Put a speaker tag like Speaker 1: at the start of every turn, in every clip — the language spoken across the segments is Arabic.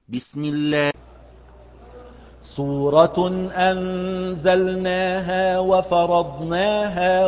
Speaker 1: بسم الله.
Speaker 2: سورة أنزلناها وفرضناها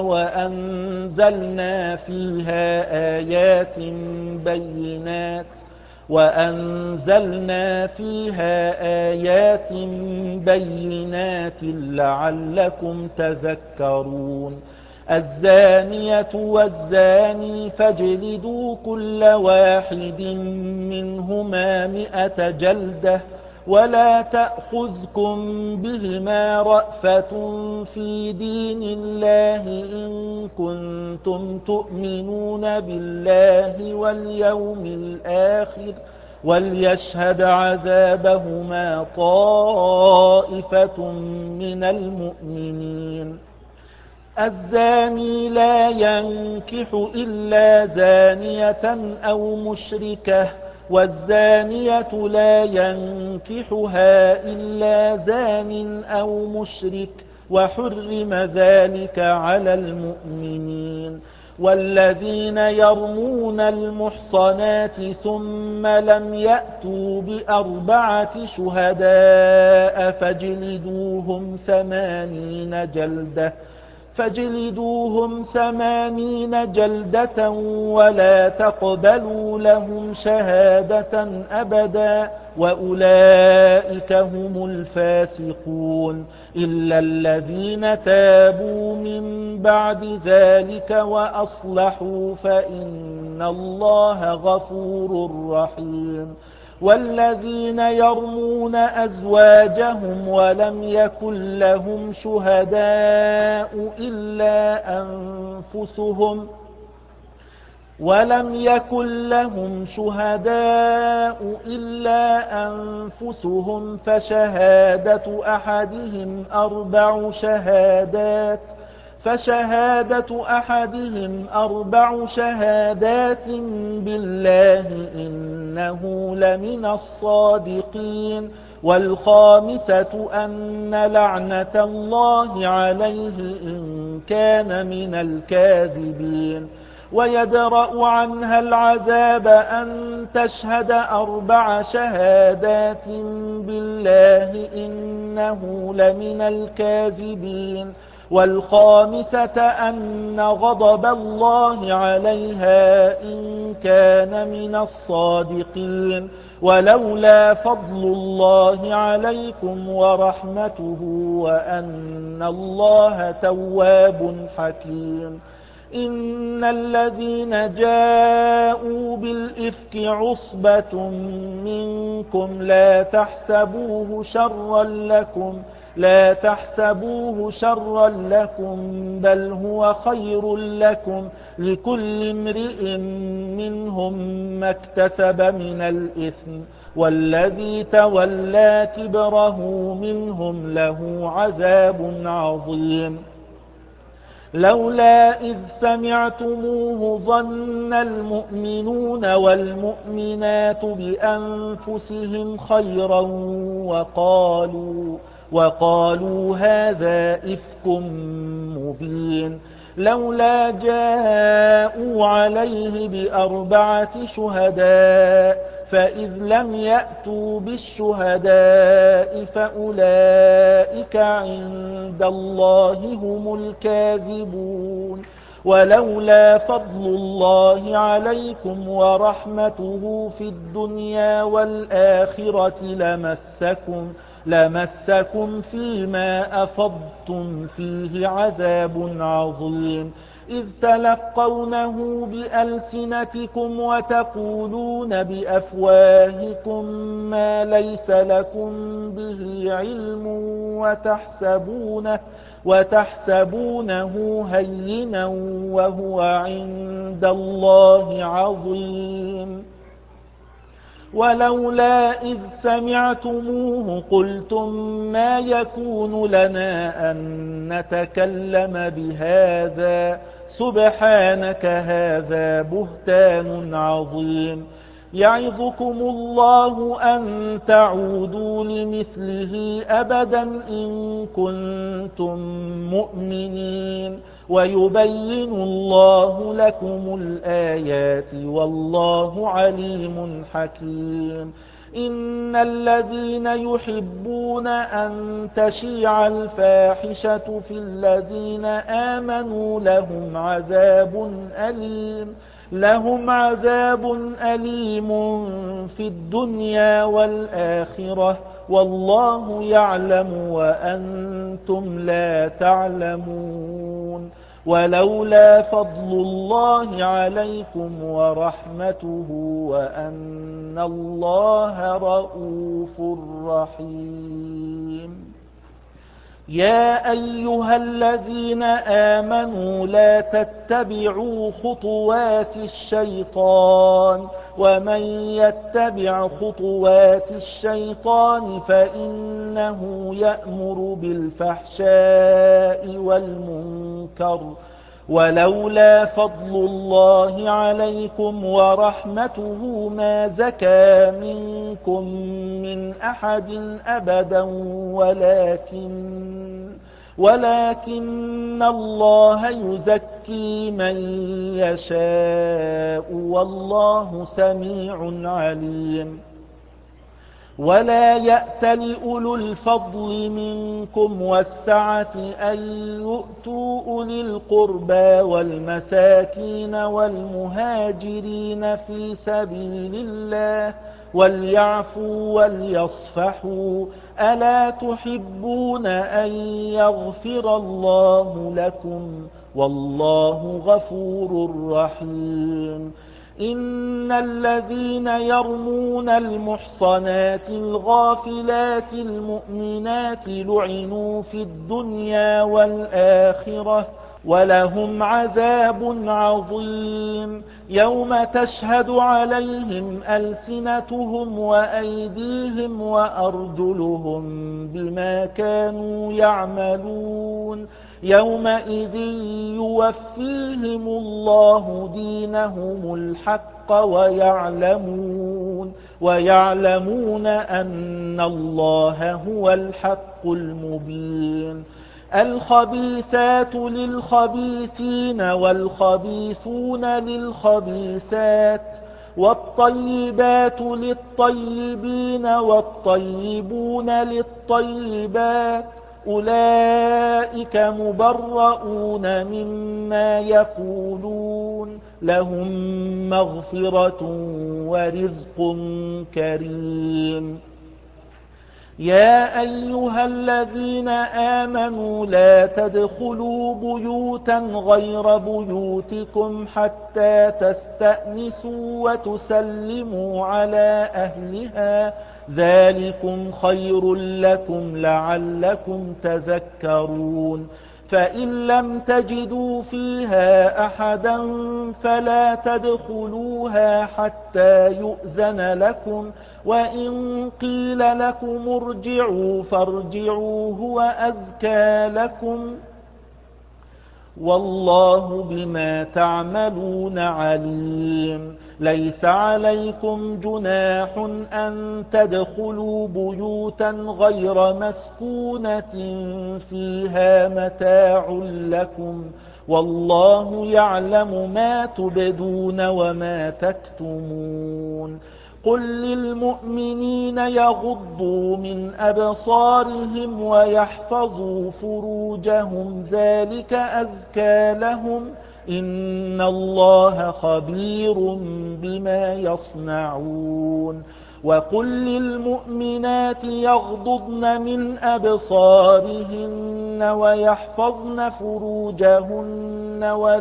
Speaker 2: وأنزلنا فيها آيات بينات لعلكم تذكرون. الزانية والزاني فاجلدوا كل واحد منهما 100 جلدة ولا تأخذكم بهما رأفة في دين الله إن كنتم تؤمنون بالله واليوم الآخر وليشهد عذابهما طائفة من المؤمنين. الزاني لا ينكح إلا زانية أو مشركة والزانية لا ينكحها إلا زان أو مشرك وحرم ذلك على المؤمنين. والذين يرمون المحصنات ثم لم يأتوا ب4 شهداء فاجلدوهم 80 جلدة ولا تقبلوا لهم شهادة أبدا وأولئك هم الفاسقون إلا الذين تابوا من بعد ذلك وأصلحوا فإن الله غفور رحيم. والذين يرمون أزواجهم ولم يكن لهم شهداء إلا أنفسهم فشهادة أحدهم 4 شهادات بالله إنه لمن الصادقين. والخامسة أن لعنة الله عليه إن كان من الكاذبين. ويدرأ عنها العذاب أن تشهد 4 شهادات بالله إنه لمن الكاذبين. والخامسة أن غضب الله عليها إن كان من الصادقين. ولولا فضل الله عليكم ورحمته وأن الله تواب حكيم. إن الذين جاءوا بالإفك عصبة منكم لا تحسبوه شرا لكم بل هو خير لكم لكل امرئ منهم ما اكتسب من الإثم والذي تولى كبره منهم له عذاب عظيم. لولا إذ سمعتموه ظن المؤمنون والمؤمنات بأنفسهم خيرا وقالوا هذا إفك مبين. لولا جاءوا عليه ب4 شهداء فإذ لم يأتوا بالشهداء فأولئك عند الله هم الكاذبون. ولولا فضل الله عليكم ورحمته في الدنيا والآخرة لمسكم فيما أفضتم فيه عذاب عظيم. إذ تلقونه بألسنتكم وتقولون بأفواهكم ما ليس لكم به علم وتحسبونه هينا وهو عند الله عظيم. ولولا إذ سمعتموه قلتم ما يكون لنا أن نتكلم بهذا سبحانك هذا بهتان عظيم. يعظكم الله أن تعودوا لمثله أبدا إن كنتم مؤمنين ويبين الله لكم الآيات والله عليم حكيم. إن الذين يحبون أن تشيع الفاحشة في الذين آمنوا لهم عذاب أليم في الدنيا والآخرة والله يعلم وأنتم لا تعلمون ولولا فضل الله عليكم ورحمته وأن الله رءوف رحيم يا أيها الذين آمنوا لا تتبعوا خطوات الشيطان ومن يتبع خطوات الشيطان فإنه يأمر بالفحشاء والمنكر ولولا فضل الله عليكم ورحمته ما زكى منكم من أحد أبدا ولكن الله يزكي من يشاء والله سميع عليم ولا يأتل أولو الفضل منكم والسعة أن يؤتوا أولي القربى والمساكين والمهاجرين في سبيل الله وليعفوا وليصفحوا ألا تحبون أن يغفر الله لكم والله غفور رحيم إن الذين يرمون المحصنات الغافلات المؤمنات لعنوا في الدنيا والآخرة ولهم عذاب عظيم يوم تشهد عليهم ألسنتهم وأيديهم وأرجلهم بما كانوا يعملون يومئذ يوفيهم الله دينهم الحق ويعلمون أن الله هو الحق المبين الخبيثات للخبيثين والخبيثون للخبيثات والطيبات للطيبين والطيبون للطيبات أولئك مبرؤون مما يقولون لهم مغفرة ورزق كريم يا أيها الذين آمنوا لا تدخلوا بيوتا غير بيوتكم حتى تستأنسوا وتسلموا على أهلها ذلكم خير لكم لعلكم تذكرون فإن لم تجدوا فيها أحدا فلا تدخلوها حتى يؤذن لكم وإن قيل لكم ارجعوا فارجعوا هو أزكى لكم والله بما تعملون عليم ليس عليكم جناح أن تدخلوا بيوتا غير مسكونة فيها متاع لكم والله يعلم ما تبدون وما تكتمون قل للمؤمنين يغضوا من أبصارهم ويحفظوا فروجهم ذلك أزكى لهم إن الله خبير بما يصنعون وقل للمؤمنات يغضضن من أبصارهن ويحفظن فروجهن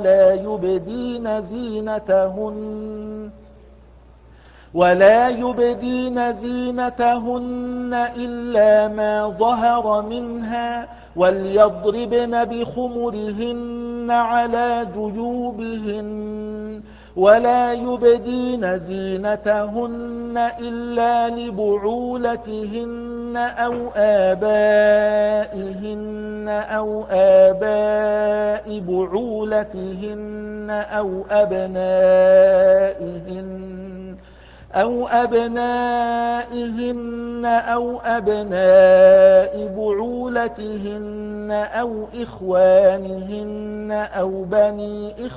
Speaker 2: ولا يبدين زينتهن إلا ما ظهر منها وليضربن بخمرهن على جيوبهن ولا يبدين زينتهن إلا لبعولتهن أو آباء بعولتهن أو أبنائهن أو أبناء بعولتهن أو إخوانهن أو بني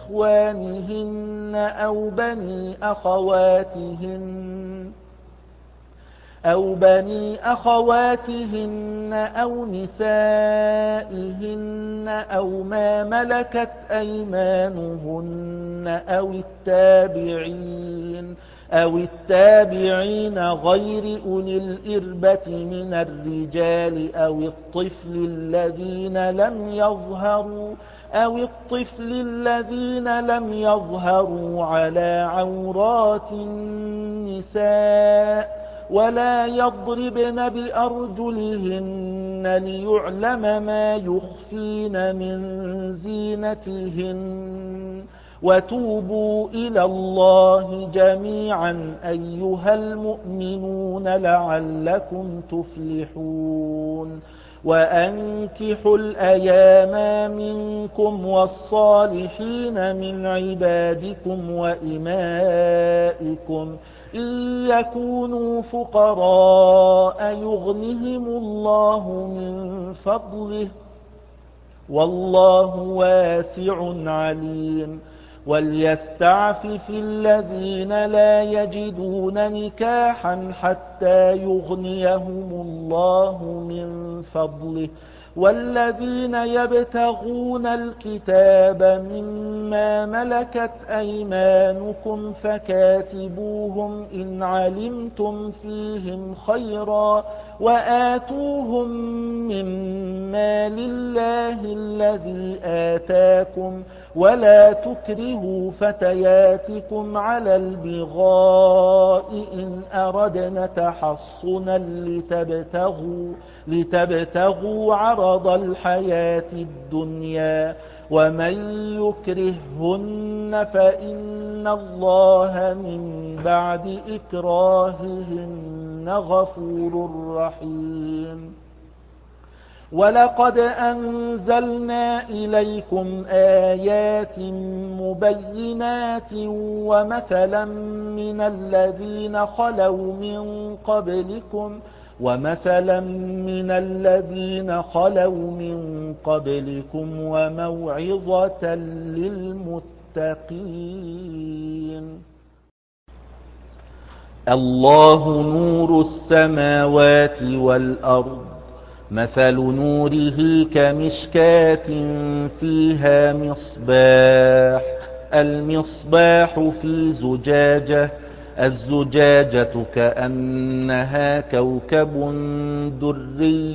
Speaker 2: إخوانهن أو بني أخواتهن أو بني أخواتهن أو نسائهن أو ما ملكت أيمانهن أو التابعين غير أولي الإربة من الرجال أو الطفل الذين لم يظهروا على عورات النساء ولا يضربن بأرجلهن ليعلم ما يخفين من زينتهن وتوبوا إلى الله جميعا أيها المؤمنون لعلكم تفلحون وأنكحوا الأيام منكم والصالحين من عبادكم وإمائكم إن يكونوا فقراء يغنهم الله من فضله والله واسع عليم وليستعفف الذين لا يجدون نكاحا حتى يغنيهم الله من فضله والذين يبتغون الكتاب مما ملكت أيمانكم فكاتبوهم إن علمتم فيهم خيرا وآتوهم مما لله الذي آتاكم ولا تكرهوا فتياتكم على البغاء إن أردنا تحصنا لتبتغوا عرض الحياة الدنيا ومن يكرههن فإن الله من بعد إكراههن غفور رحيم ولقد أنزلنا إليكم آيات مبينات ومثلا من الذين خلوا من قبلكم وموعظة للمتقين الله نور السماوات والأرض مثل نوره كمشكاة فيها مصباح المصباح في زجاجة الزجاجة كأنها كوكب دري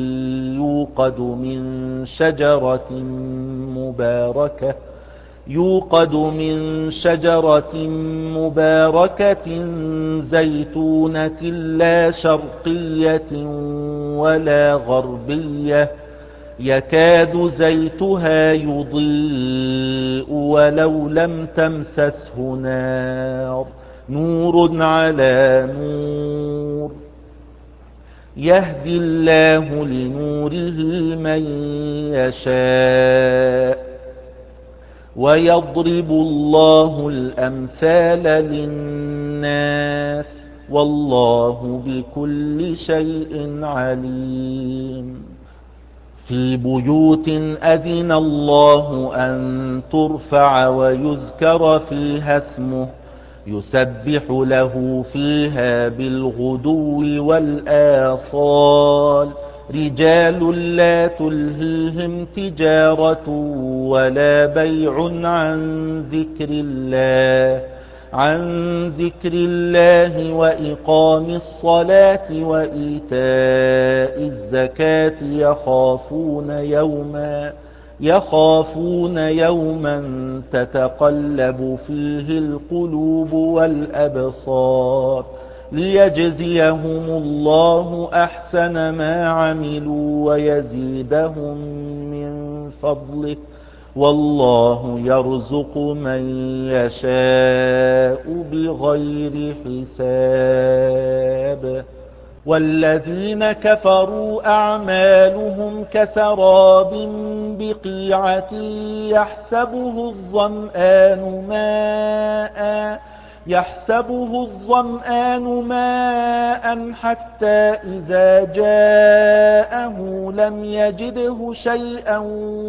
Speaker 2: يوقد من شجرة مباركة زيتونة لا شرقية ولا غربية يكاد زيتها يضيء ولو لم تمسسه نار نور على نور يهدي الله لنوره من يشاء ويضرب الله الأمثال للناس والله بكل شيء عليم في بيوت أذن الله أن ترفع ويذكر فيها اسمه يسبح له فيها بالغدو والآصال رجال لا تلهيهم تجارة ولا بيع عن ذكر الله وإقام الصلاة وإيتاء الزكاة يخافون يوما تتقلب فيه القلوب والأبصار ليجزيهم الله أحسن ما عملوا ويزيدهم من فضله والله يرزق من يشاء بغير حساب والذين كفروا أعمالهم كسراب بقيعة يحسبه الظمآن ماء حتى إذا جاءه لم يجده شيئا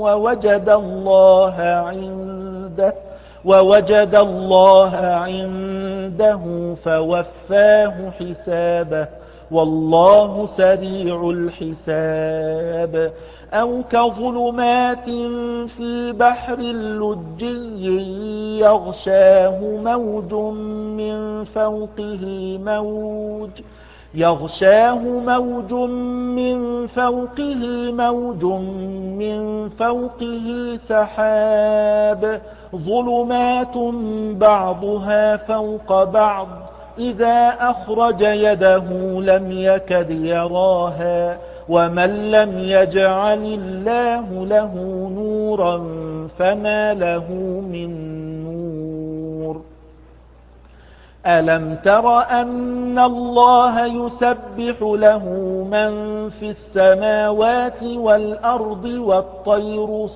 Speaker 2: ووجد الله عنده فوفاه حسابه والله سريع الحساب. أو كظلمات في بحر لجي يغشاه موج من فوقه سحاب ظلمات بعضها فوق بعض إذا أخرج يده لم يكد يراها ومن لم يجعل الله له نورا فما له من نور. ألم تر أن الله يسبح له من في السماوات والأرض والطير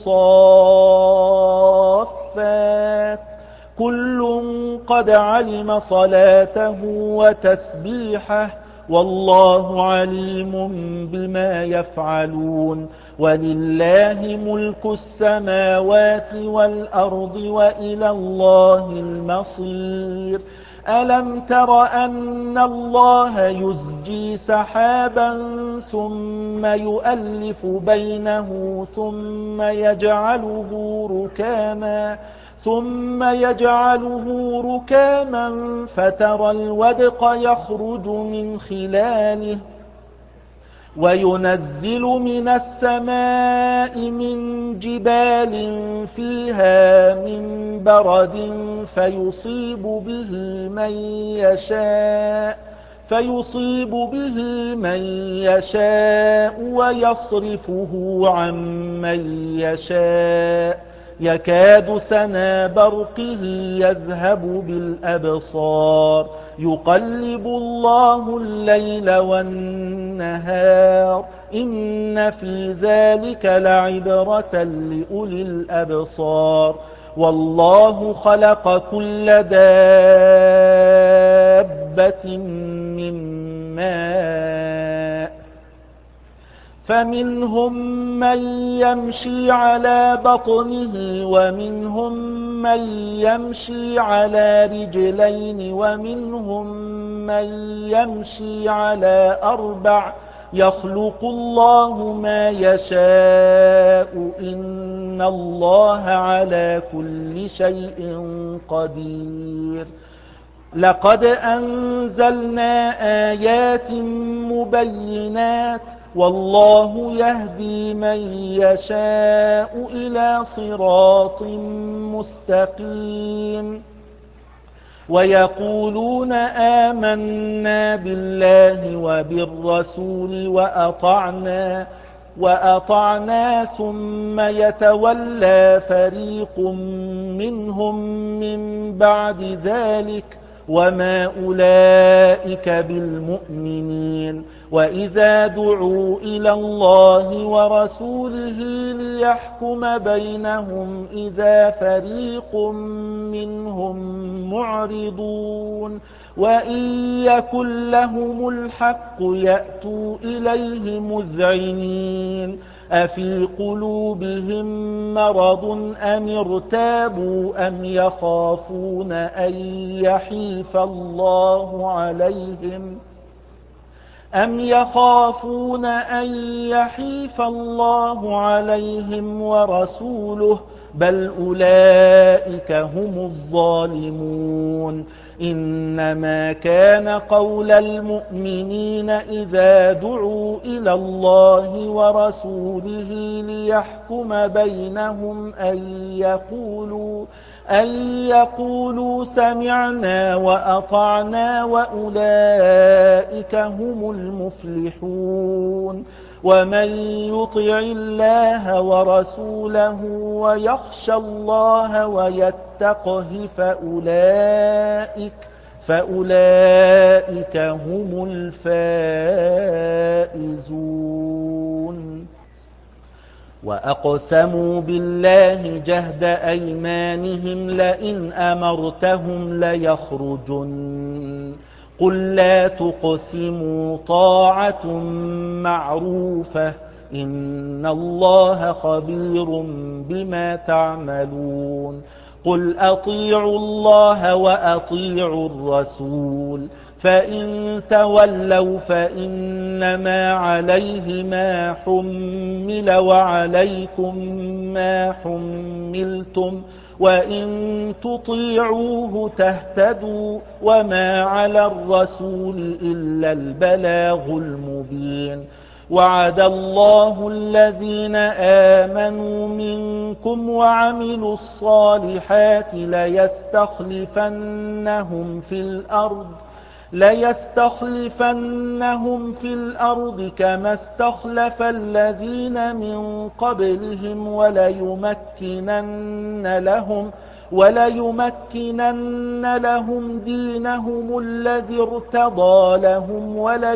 Speaker 2: صافات كل قد علم صلاته وتسبيحه والله عليم بما يفعلون. ولله ملك السماوات والأرض وإلى الله المصير. ألم تر أن الله يزجي سحابا ثم يؤلف بينه ثم يجعله ركاما فترى الودق يخرج من خلاله وينزل من السماء من جبال فيها من برد فيصيب به من يشاء ويصرفه عن من يشاء يكاد سنا برقه يذهب بالأبصار يقلب الله الليل والنهار إن في ذلك لعبرة لأولي الأبصار. والله خلق كل دابة من ماء فمنهم من يمشي على بطنه ومنهم من يمشي على رجلين ومنهم من يمشي على أربع يخلق الله ما يشاء إن الله على كل شيء قدير. لقد أنزلنا آيات مبينات والله يهدي من يشاء إلى صراط مستقيم. ويقولون آمنا بالله وبالرسول وأطعنا ثم يتولى فريق منهم من بعد ذلك وما أولئك بالمؤمنين. وإذا دعوا إلى الله ورسوله ليحكم بينهم إذا فريق منهم معرضون وإن يكن لهم الحق يأتوا إليه مذعنين. أفي قلوبهم مرض أم ارتابوا أم يخافون أن يحيف الله عليهم ورسوله بل أولئك هم الظالمون. إنما كان قول المؤمنين إذا دعوا إلى الله ورسوله ليحكم بينهم أن يقولوا سمعنا وأطعنا وأولئك هم المفلحون. ومن يطع الله ورسوله ويخشى الله ويتقه فأولئك هم الفائزون. وأقسموا بالله جهد أيمانهم لئن أمرتهم ليخرجن قل لا تقسموا طاعة معروفة إن الله خبير بما تعملون. قل أطيعوا الله وأطيعوا الرسول فإن تولوا فإنما عليه ما حمل وعليكم ما حملتم وإن تطيعوه تهتدوا وما على الرسول إلا البلاغ المبين. وعد الله الذين آمنوا منكم وعملوا الصالحات ليستخلفنهم في الأرض كما استخلف الذين من قبلهم وليمكنن لهم دينهم الذي ارتضى لهم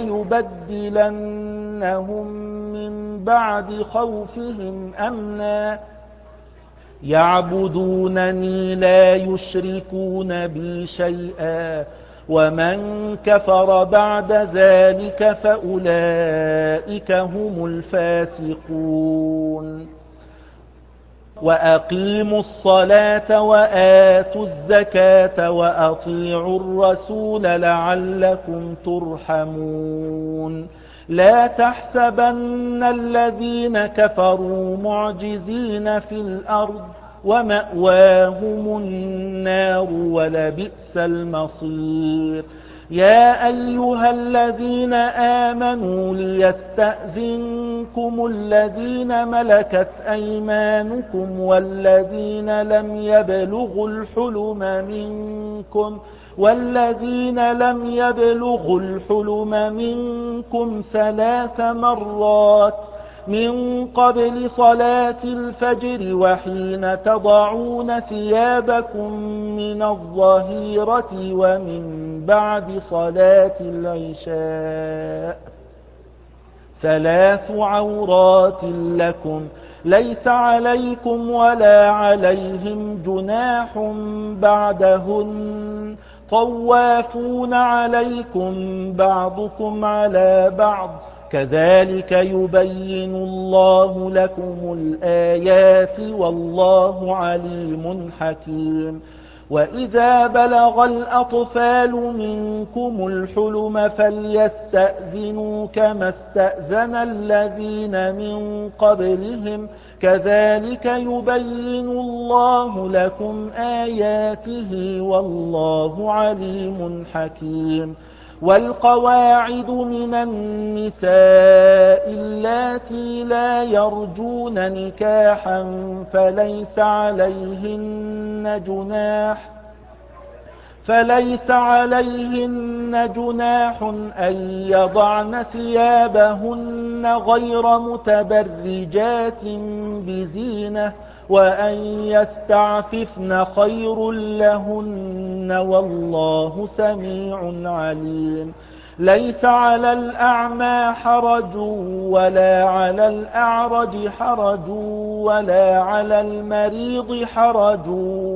Speaker 2: وليبدلنهم من بعد خوفهم أمنا يعبدونني لا يشركون بي شيئا ومن كفر بعد ذلك فأولئك هم الفاسقون. وأقيموا الصلاة وآتوا الزكاة وأطيعوا الرسول لعلكم ترحمون. لا تحسبن الذين كفروا معجزين في الأرض ومأواهم النار ولبئس المصير. يا أيها الذين آمنوا ليستأذنكم الذين ملكت أيمانكم والذين لم يبلغوا الحلم منكم 3 مرات من قبل صلاة الفجر وحين تضعون ثيابكم من الظهيرة ومن بعد صلاة العشاء 3 عورات لكم ليس عليكم ولا عليهم جناح بعدهن طوافون عليكم بعضكم على بعض كذلك يبين الله لكم الآيات والله عليم حكيم. وإذا بلغ الأطفال منكم الحلم فليستأذنوا كما استأذن الذين من قبلهم كذلك يبين الله لكم آياته والله عليم حكيم. والقواعد من النساء اللاتي لا يرجون نكاحا فليس عليهن جناح أن يضعن ثيابهن غير متبرجات بزينة وأن يستعففن خير لهن والله سميع عليم. ليس على الأعمى حرج ولا على الأعرج حرج ولا على المريض حرج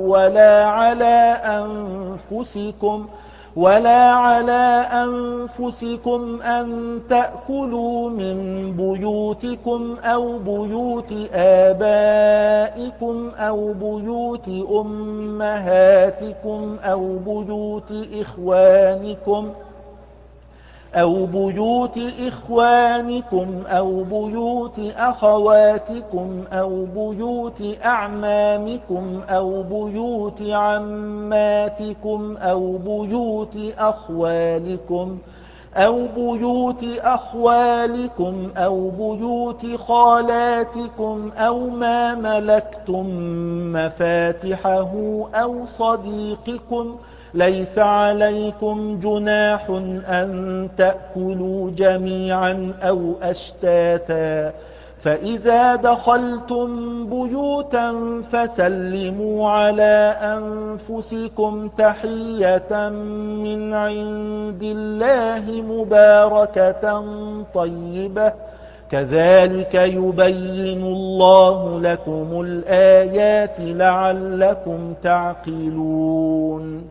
Speaker 2: ولا على أنفسكم أن تأكلوا من بيوتكم أو بيوت آبائكم أو بيوت أمهاتكم أو بيوت إخوانكم أو بيوت أخواتكم أو بيوت أعمامكم أو بيوت عماتكم أو بيوت أخوالكم أو بيوت خالاتكم أو ما ملكتم مفاتحه أو صديقكم ليس عليكم جناح أن تأكلوا جميعا أو أشتاتا فإذا دخلتم بيوتا فسلموا على أنفسكم تحية من عند الله مباركة طيبة كذلك يبين الله لكم الآيات لعلكم تعقلون.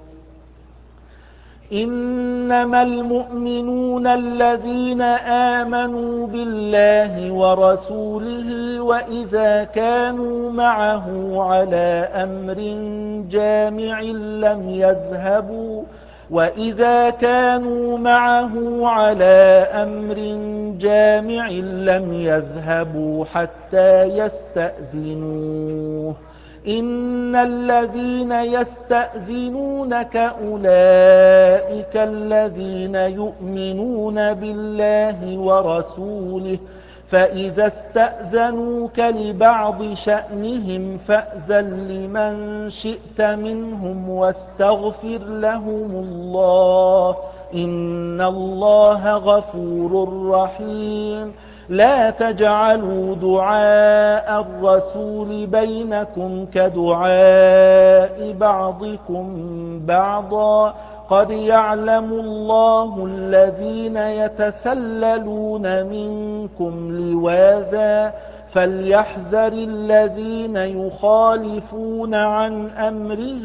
Speaker 2: إنما المؤمنون الذين آمنوا بالله ورسوله وإذا كانوا معه على أمر جامع وإذا كانوا معه على أمر جامع لم يذهبوا حتى يستأذنوه إن الذين يستأذنونك أولئك الذين يؤمنون بالله ورسوله فإذا استأذنوك لبعض شأنهم فأذن لمن شئت منهم واستغفر لهم الله إن الله غفور رحيم لا تجعلوا دعاء الرسول بينكم كدعاء بعضكم بعضا قد يعلم الله الذين يتسللون منكم لواذا فليحذر الذين يخالفون عن أمره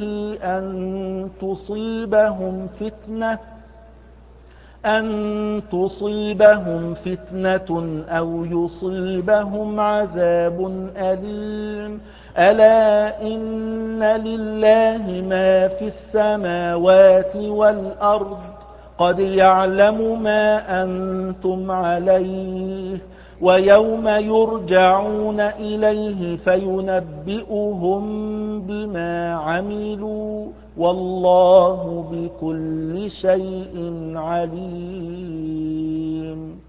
Speaker 2: أن تصيبهم فتنة أو يصيبهم عذاب أليم ألا إن لله ما في السماوات والأرض قد يعلم ما أنتم عليه ويوم يرجعون إليه فينبئهم بما عملوا والله بكل شيء عليم